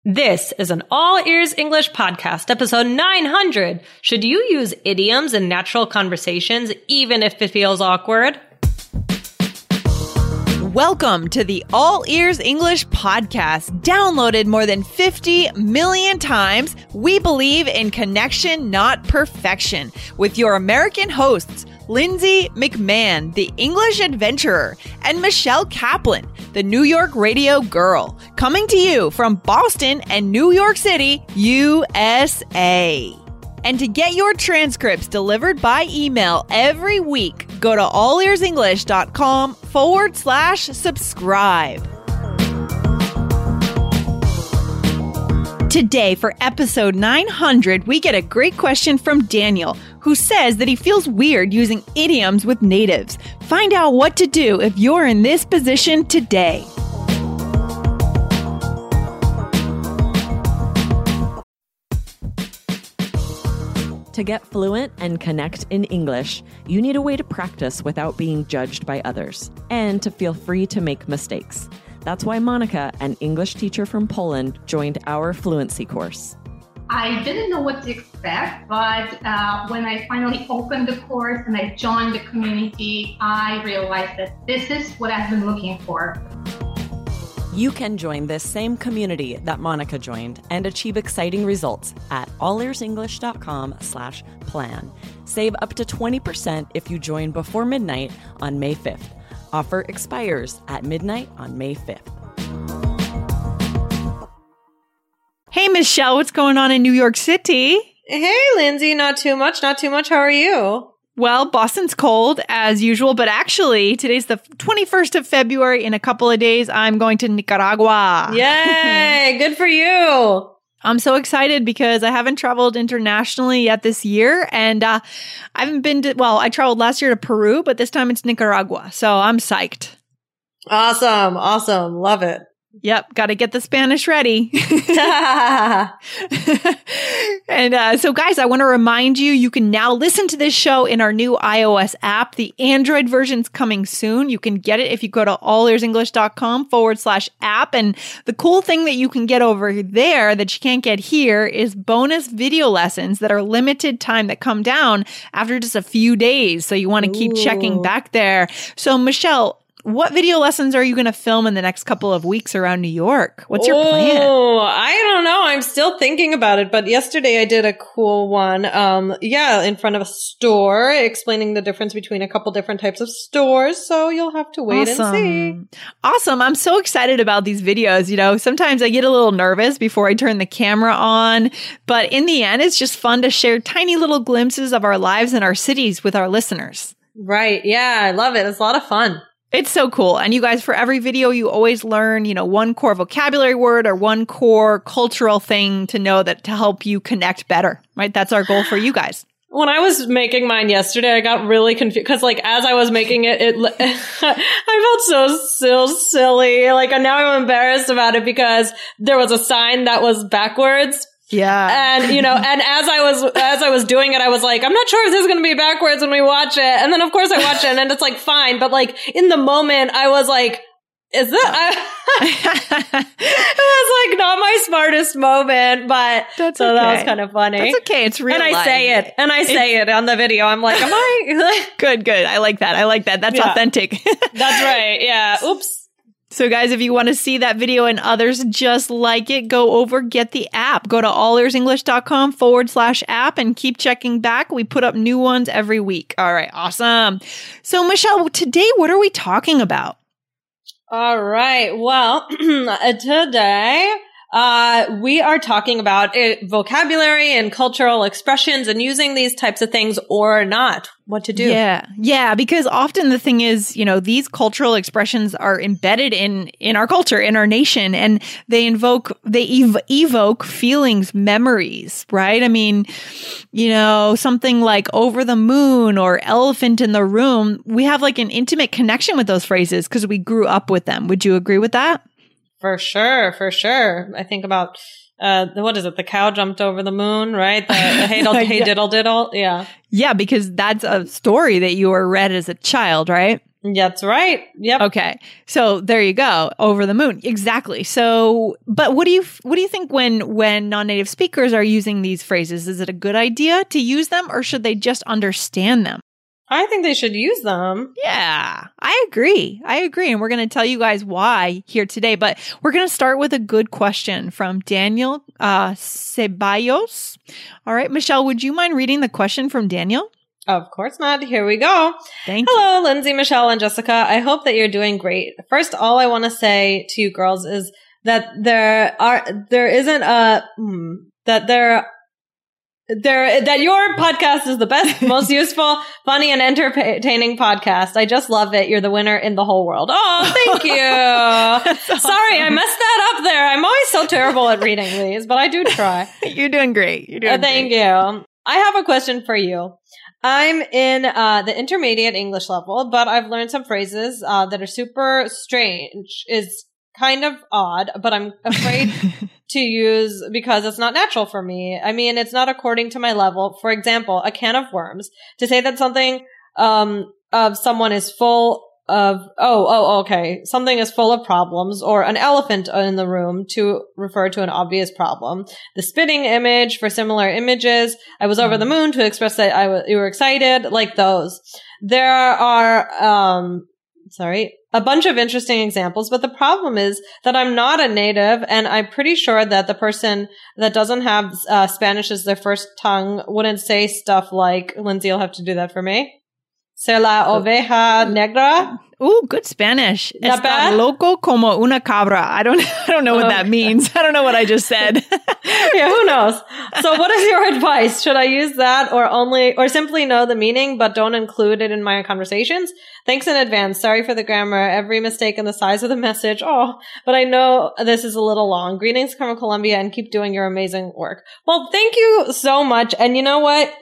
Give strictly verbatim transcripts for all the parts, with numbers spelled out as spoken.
This is an All Ears English podcast, episode nine hundred. Should you use idioms in natural conversations, even if it feels awkward? Welcome to the All Ears English podcast. Downloaded more than fifty million times, we believe in connection, not perfection. With your American hosts, Lindsay McMahon, the English adventurer, and Michelle Kaplan, the New York radio girl, coming to you from Boston and New York City, U S A. And to get your transcripts delivered by email every week, go to allearsenglish.com forward slash subscribe. Today, for episode nine hundred, we get a great question from Daniel, who says that he feels weird using idioms with natives. Find out what to do if you're in this position today. To get fluent and connect in English, you need a way to practice without being judged by others, and to feel free to make mistakes. That's why Monica, an English teacher from Poland, joined our fluency course. I didn't know what to expect, but uh, when I finally opened the course and I joined the community, I realized that this is what I've been looking for. You can join this same community that Monica joined and achieve exciting results at allearsenglish.com slash plan. Save up to twenty percent if you join before midnight on May fifth. Offer expires at midnight on May fifth. Hey, Michelle, what's going on in New York City? Hey, Lindsay, not too much, not too much. How are you? Well, Boston's cold as usual, but actually today's the twenty-first of February. In a couple of days, I'm going to Nicaragua. Yay, good for you. I'm so excited because I haven't traveled internationally yet this year. And uh, I haven't been to, well, I traveled last year to Peru, but this time it's Nicaragua. So I'm psyched. Awesome, awesome. Love it. Yep, got to get the Spanish ready. And uh, so, guys, I want to remind you, you can now listen to this show in our new iOS app. The Android version's coming soon. You can get it if you go to allearsenglish.com forward slash app. And the cool thing that you can get over there that you can't get here is bonus video lessons that are limited time that come down after just a few days. So you want to keep checking back there. So, Michelle, what video lessons are you going to film in the next couple of weeks around New York? What's your oh, plan? Oh, I don't know. I'm still thinking about it. But yesterday I did a cool one. Um, yeah, in front of a store, explaining the difference between a couple different types of stores. So you'll have to wait awesome. and see. Awesome. I'm so excited about these videos. You know, sometimes I get a little nervous before I turn the camera on. But in the end, it's just fun to share tiny little glimpses of our lives and our cities with our listeners. Right. Yeah, I love it. It's a lot of fun. It's so cool. And you guys, for every video, you always learn, you know, one core vocabulary word or one core cultural thing to know that to help you connect better, right? That's our goal for you guys. When I was making mine yesterday, I got really confused because, like, as I was making it, it I felt so, so silly. Like, and now I'm embarrassed about it because there was a sign that was backwards. Yeah. And, you know, and as I was, as I was doing it, I was like, I'm not sure if this is going to be backwards when we watch it. And then, of course, I watch it and it's like, fine. But like, in the moment, I was like, is that, I, it was like not my smartest moment, but That's so okay. that was kind of funny. That's okay. It's real And I life. say it, and I say it on the video. I'm like, am I? Good, good. I like that. I like that. That's Yeah. authentic. That's right. Yeah. Oops. So guys, if you want to see that video and others just like it, go over, get the app. Go to allearsenglish.com forward slash app and keep checking back. We put up new ones every week. All right. Awesome. So Michelle, today, what are we talking about? All right. Well, today uh, we are talking about uh, vocabulary and cultural expressions and using these types of things or not. What to do. Yeah. Yeah. Because often the thing is, you know, these cultural expressions are embedded in, in our culture, in our nation, and they invoke, they ev- evoke feelings, memories, right? I mean, you know, something like over the moon or elephant in the room, we have like an intimate connection with those phrases because we grew up with them. Would you agree with that? For sure. For sure. I think about uh, what is it? The cow jumped over the moon, right? The, the hey, diddle, hey yeah. diddle diddle. Yeah. Yeah, because that's a story that you were read as a child, right? That's right. Yep. Okay. So there you go. Over the moon. Exactly. So, but what do you, what do you think when, when non-native speakers are using these phrases? Is it a good idea to use them, or should they just understand them? I think they should use them. Yeah, I agree. I agree. And we're going to tell you guys why here today. But we're going to start with a good question from Daniel uh, Ceballos. All right, Michelle, would you mind reading the question from Daniel? Of course not. Here we go. Thank Hello, you. Lindsay, Michelle, and Jessica. I hope that you're doing great. First, all I want to say to you girls is that there are, there isn't a, hmm, that there There, that your podcast is the best, most useful, funny, and entertaining podcast. I just love it. You're the winner in the whole world. Oh, thank you. Awesome. Sorry, I messed that up there. I'm always so terrible at reading these, but I do try. You're doing great. You're doing uh, thank great. you. I have a question for you. I'm in uh, the intermediate English level, but I've learned some phrases uh, that are super strange. Is kind of odd, but I'm afraid to use because it's not natural for me. I mean, it's not according to my level. For example, a can of worms. To say that something um of someone is full of, oh, oh, okay, something is full of problems, or an elephant in the room to refer to an obvious problem. The spitting image for similar images. I was over the moon to express that I was, you were excited, like those. There are, um, sorry, a bunch of interesting examples, but the problem is that I'm not a native, and I'm pretty sure that the person that doesn't have uh, Spanish as their first tongue wouldn't say stuff like, Lindsay, you'll have to do that for me. Se la oveja negra. Ooh, good Spanish. Not Está bad? loco como una cabra. I don't, I don't know what Okay. that means. I don't know what I just said. Yeah, who knows? So what is your advice? Should I use that or only, or simply know the meaning, but don't include it in my conversations? Thanks in advance. Sorry for the grammar, every mistake and the size of the message. Oh, but I know this is a little long. Greetings from Colombia, and keep doing your amazing work. Well, thank you so much. And you know what?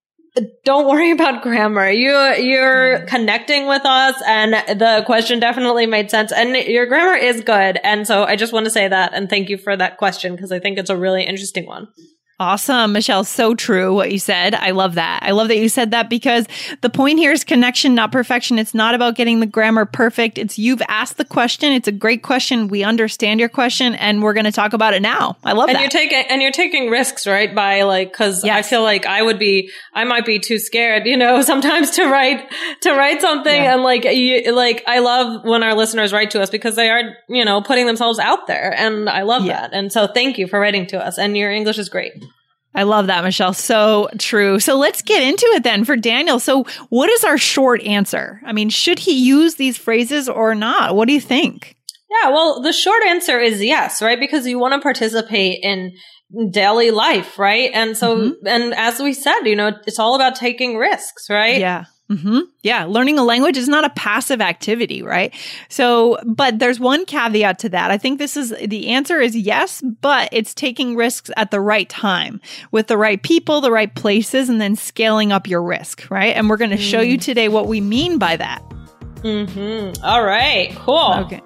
Don't worry about grammar. You, you're mm. connecting with us, and the question definitely made sense, and your grammar is good. And so I just want to say that, and thank you for that question, because I think it's a really interesting one. Awesome, Michelle. So true what you said. I love that. I love that you said that, because the point here is connection, not perfection. It's not about getting the grammar perfect. It's you've asked the question. It's a great question. We understand your question, and we're going to talk about it now. I love and that. You're taking, and you're taking risks, right? By like, cause yes. I feel like I would be, I might be too scared, you know, sometimes to write, to write something. Yeah. And like, you, like, I love when our listeners write to us, because they are, you know, putting themselves out there. And I love yeah. that. And so thank you for writing to us, and your English is great. I love that, Michelle. So true. So let's get into it then for Daniel. So what is our short answer? I mean, should he use these phrases or not? What do you think? Yeah, well, the short answer is yes, right? Because you want to participate in daily life, right? And so, mm-hmm. and as we said, you know, it's all about taking risks, right? Yeah. Mm-hmm. Yeah. Learning a language is not a passive activity, right? So, but there's one caveat to that. I think this is, the answer is yes, but it's taking risks at the right time with the right people, the right places, and then scaling up your risk, right? And we're going to mm. show you today what we mean by that. Mm-hmm. All right. Cool. Okay.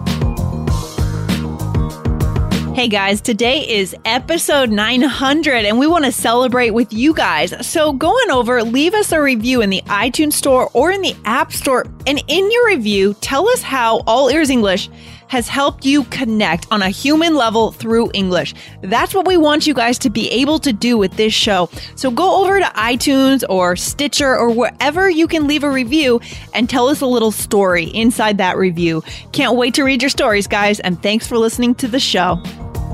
Hey guys, today is episode nine hundred, and we want to celebrate with you guys. So go on over, leave us a review in the iTunes store or in the App Store. And in your review, tell us how All Ears English has helped you connect on a human level through English. That's what we want you guys to be able to do with this show. So go over to iTunes or Stitcher or wherever you can leave a review and tell us a little story inside that review. Can't wait to read your stories, guys, and thanks for listening to the show.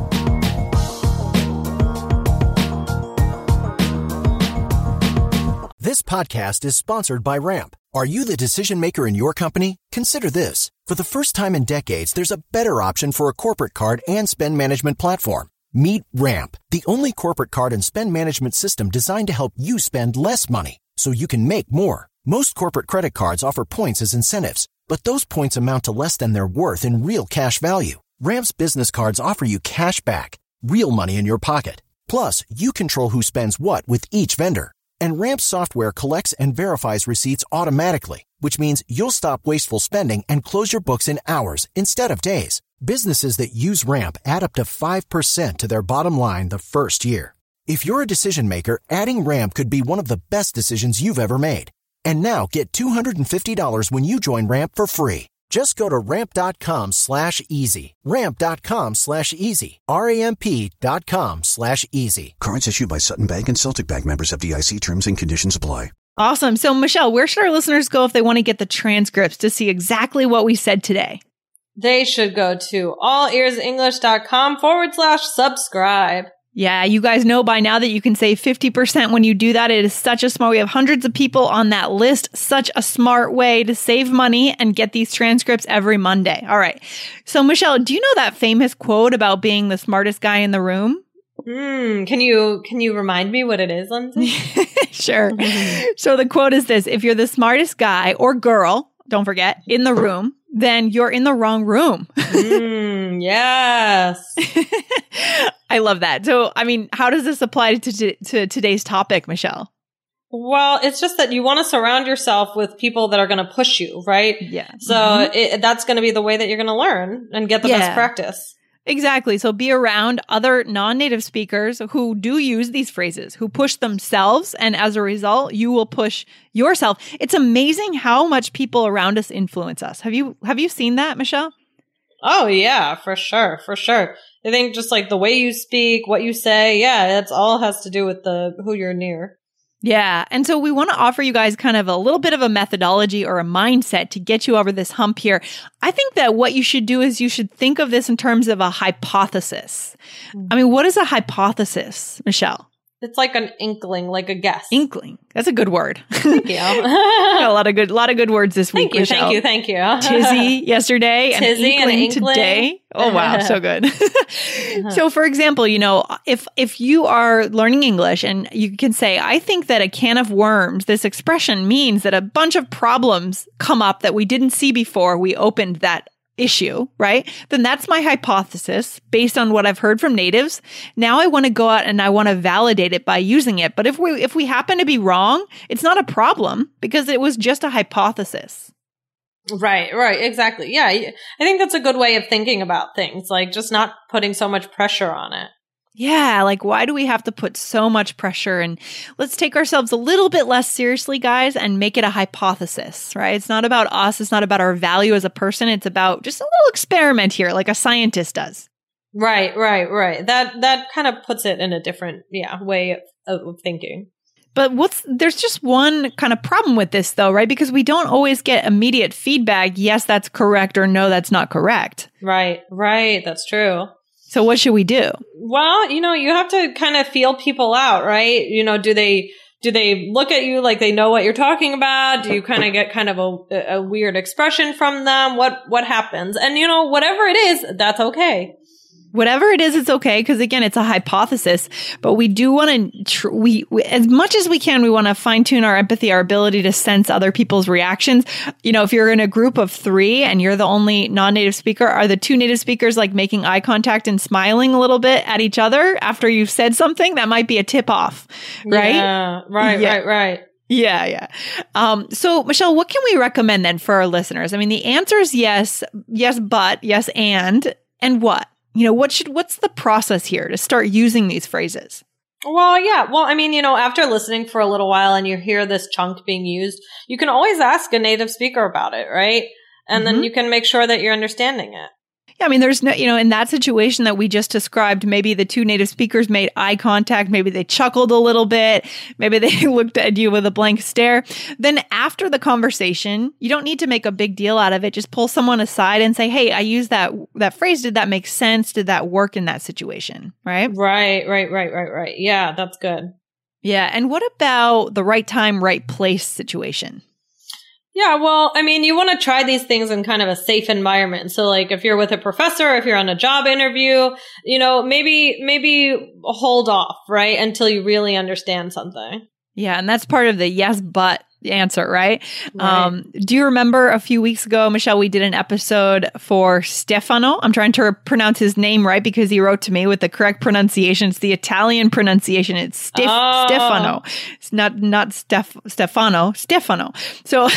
This podcast is sponsored by Ramp. Are you the decision maker in your company? Consider this. For the first time in decades, there's a better option for a corporate card and spend management platform. Meet Ramp, the only corporate card and spend management system designed to help you spend less money so you can make more. Most corporate credit cards offer points as incentives, but those points amount to less than their worth in real cash value. Ramp's business cards offer you cash back, real money in your pocket. Plus, you control who spends what with each vendor. And Ramp software collects and verifies receipts automatically, which means you'll stop wasteful spending and close your books in hours instead of days. Businesses that use Ramp add up to five percent to their bottom line the first year. If you're a decision maker, adding Ramp could be one of the best decisions you've ever made. And now get two hundred fifty dollars when you join Ramp for free. Just go to ramp.com slash easy. Ramp.com slash easy. R-A-M-P dot com slash easy. Cards issued by Sutton Bank and Celtic Bank, members of F D I C. Terms and conditions apply. Awesome. So, Michelle, where should our listeners go if they want to get the transcripts to see exactly what we said today? They should go to allearsenglish.com forward slash subscribe. Yeah, you guys know by now that you can save fifty percent when you do that. It is such a smart, we have hundreds of people on that list. Such a smart way to save money and get these transcripts every Monday. All right. So, Michelle, do you know that famous quote about being the smartest guy in the room? Hmm. Can you, can you remind me what it is, Lindsay? Sure. So the quote is this: if you're the smartest guy or girl, don't forget, in the room, then you're in the wrong room. mm, yes. I love that. So, I mean, how does this apply to, to, to today's topic, Michelle? Well, it's just that you want to surround yourself with people that are going to push you, right? Yeah. So mm-hmm. it, that's going to be the way that you're going to learn and get the yeah. best practice. Exactly. So be around other non-native speakers who do use these phrases, who push themselves. And as a result, you will push yourself. It's amazing how much people around us influence us. Have you, have you seen that, Michelle? Oh, yeah, for sure. For sure. I think just like the way you speak, what you say. Yeah, it's all has to do with the, who you're near. Yeah. And so we want to offer you guys kind of a little bit of a methodology or a mindset to get you over this hump here. I think that what you should do is you should think of this in terms of a hypothesis. I mean, what is a hypothesis, Michelle? It's like an inkling, like a guess. Inkling. That's a good word. Thank you. Got a lot of good, lot of good words this week. Thank you, Michelle. thank you, thank you. Tizzy yesterday, and Tizzy inkling, and inkling today. Oh wow, so good. So, for example, you know, if if you are learning English and you can say, "I think that a can of worms," this expression means that a bunch of problems come up that we didn't see before we opened that issue, right? Then that's my hypothesis based on what I've heard from natives. Now I want to go out and I want to validate it by using it. But if we if we happen to be wrong, it's not a problem because it was just a hypothesis. Right, right, exactly. Yeah, I think that's a good way of thinking about things, like just not putting so much pressure on it. Yeah, like why do we have to put so much pressure? And let's take ourselves a little bit less seriously, guys, and make it a hypothesis, right? It's not about us. It's not about our value as a person. It's about just a little experiment here, like a scientist does. Right, right, right. That that kind of puts it in a different, yeah, way of, of thinking. But what's there's just one kind of problem with this, though, right? Because we don't always get immediate feedback. Yes, that's correct, or no, that's not correct. Right, right. That's true. So what should we do? Well, you know, you have to kind of feel people out, right? You know, do they do they look at you like they know what you're talking about? Do you kind of get kind of a, a weird expression from them? What what happens? And you know, whatever it is, that's okay. Whatever it is, it's okay. Because again, it's a hypothesis, but we do want to, tr- we, we, as much as we can, we want to fine tune our empathy, our ability to sense other people's reactions. You know, if you're in a group of three and you're the only non-native speaker, are the two native speakers like making eye contact and smiling a little bit at each other after you've said something? That might be a tip off, right? Yeah, right, yeah. right, right. Yeah, yeah. Um, so, Michelle, what can we recommend then for our listeners? I mean, the answer is yes, yes, but, yes, and, and what? You know, what should, what's the process here to start using these phrases? Well, yeah. Well, I mean, you know, after listening for a little while and you hear this chunk being used, you can always ask a native speaker about it, right? And mm-hmm. then you can make sure that you're understanding it. Yeah, I mean, there's no, you know, in that situation that we just described, maybe the two native speakers made eye contact, maybe they chuckled a little bit, maybe they looked at you with a blank stare. Then after the conversation, you don't need to make a big deal out of it. Just pull someone aside and say, hey, I used that, that phrase. Did that make sense? Did that work in that situation? Right? Right, right, right, right, right. Yeah, that's good. Yeah. And what about the right time, right place situation? Yeah, well, I mean, you want to try these things in kind of a safe environment. So like if you're with a professor, if you're on a job interview, you know, maybe, maybe hold off, right? Until you really understand something. Yeah. And that's part of the yes, but answer, right? Right. Um, do you remember a few weeks ago, Michelle, we did an episode for Stefano. I'm trying to pronounce his name right because he wrote to me with the correct pronunciation. It's the Italian pronunciation. It's Stef- Oh. Stefano. It's not not Steph Stefano. Stefano. So,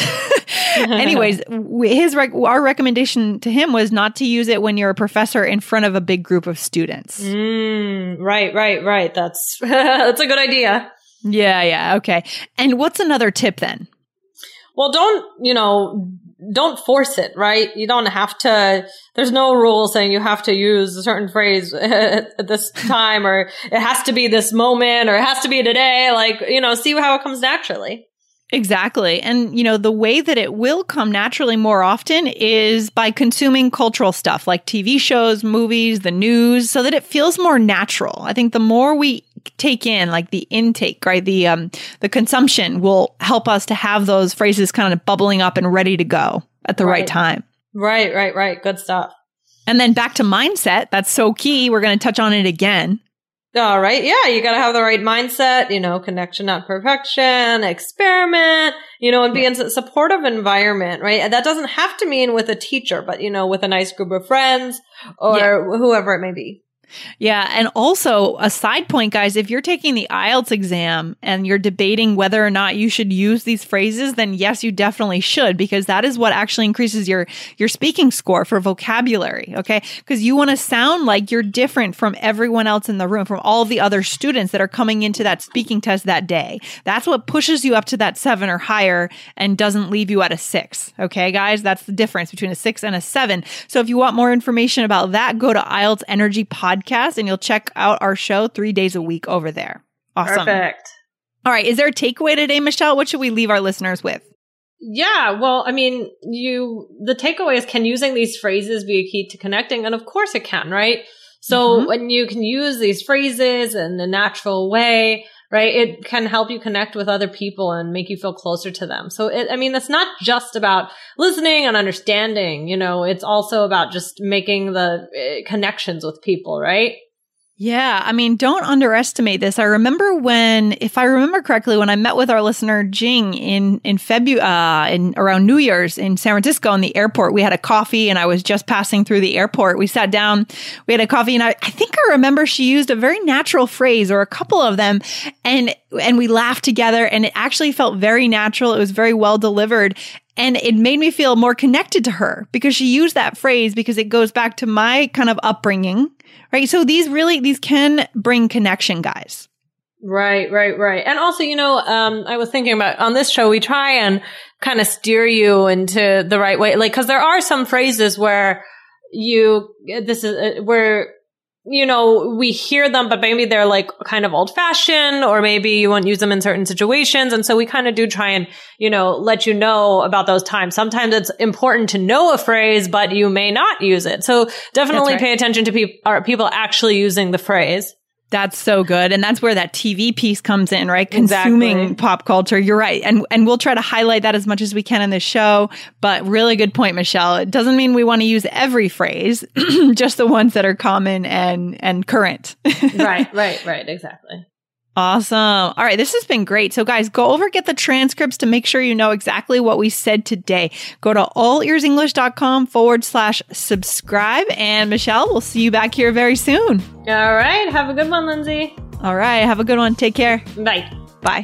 anyways, we- his rec- our recommendation to him was not to use it when you're a professor in front of a big group of students. Mm, right, right, right. That's that's a good idea. Yeah, yeah, okay. And what's another tip then? Well, don't, you know, don't force it, right? You don't have to, there's no rule saying you have to use a certain phrase at this time, or it has to be this moment, or it has to be today. Like, you know, see how it comes naturally. Exactly. And, you know, the way that it will come naturally more often is by consuming cultural stuff like T V shows, movies, the news, so that it feels more natural. I think the more we take in, like the intake, right, the um, the consumption will help us to have those phrases kind of bubbling up and ready to go at the right, Right. time. Right, right, right. Good stuff. And then back to mindset. That's so key. We're going to touch on it again. All right. Yeah. You got to have the right mindset, you know, connection, not perfection, experiment, you know, and be in a supportive environment, right? And that doesn't have to mean with a teacher, but, you know, with a nice group of friends or Yeah. whoever it may be. Yeah. And also a side point, guys, if you're taking the I E L T S exam and you're debating whether or not you should use these phrases, then yes, you definitely should, because that is what actually increases your, your speaking score for vocabulary. Okay. Because you want to sound like you're different from everyone else in the room, from all the other students that are coming into that speaking test that day. That's what pushes you up to that seven or higher and doesn't leave you at a six. Okay, guys, that's the difference between a six and a seven. So if you want more information about that, go to I E L T S Energy Podcast. And you'll check out our show three days a week over there. Awesome. Perfect. All right. Is there a takeaway today, Michelle? What should we leave our listeners with? Yeah. Well, I mean, you, the takeaway is, can using these phrases be a key to connecting? And of course it can, right? So Mhm. when you can use these phrases in a natural way, right, it can help you connect with other people and make you feel closer to them. So it, I mean, it's not just about listening and understanding, you know, it's also about just making the uh, connections with people, right? Yeah, I mean, don't underestimate this. I remember when, if I remember correctly, when I met with our listener Jing in in February, uh, in around New Year's in San Francisco in the airport, we had a coffee, and I was just passing through the airport. We sat down, we had a coffee, and I, I think I remember she used a very natural phrase or a couple of them, and and we laughed together, and it actually felt very natural. It was very well delivered. And it made me feel more connected to her because she used that phrase because it goes back to my kind of upbringing, right? So these really, these can bring connection, guys. Right, right, right. And also, you know, um, I was thinking about on this show, we try and kind of steer you into the right way. Like, cause there are some phrases where you, this is uh, where, you know, we hear them, but maybe they're like kind of old fashioned, or maybe you won't use them in certain situations. And so we kind of do try and, you know, let you know about those times. Sometimes it's important to know a phrase, but you may not use it. So definitely right. pay attention to peop- are people actually using the phrase. That's so good. And that's where that T V piece comes in, right? Consuming Exactly. pop culture. You're right. And and we'll try to highlight that as much as we can in this show. But really good point, Michelle. It doesn't mean we want to use every phrase, just the ones that are common and and current. Right, right, right. Exactly. Awesome. All right. This has been great. So guys, go over, get the transcripts to make sure you know exactly what we said today. Go to allearsenglish.com forward slash subscribe. And Michelle, we'll see you back here very soon. All right. Have a good one, Lindsay. All right. Have a good one. Take care. Bye. Bye.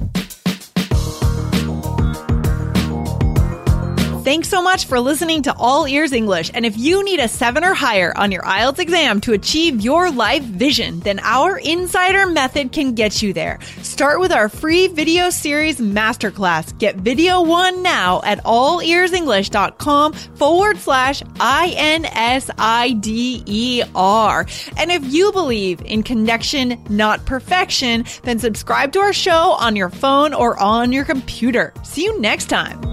Thanks so much for listening to All Ears English. And if you need a seven or higher on your I E L T S exam to achieve your life vision, then our Insider Method can get you there. Start with our free video series masterclass. Get video one now at allearsenglish.com forward slash I N S I D E R. And if you believe in connection, not perfection, then subscribe to our show on your phone or on your computer. See you next time.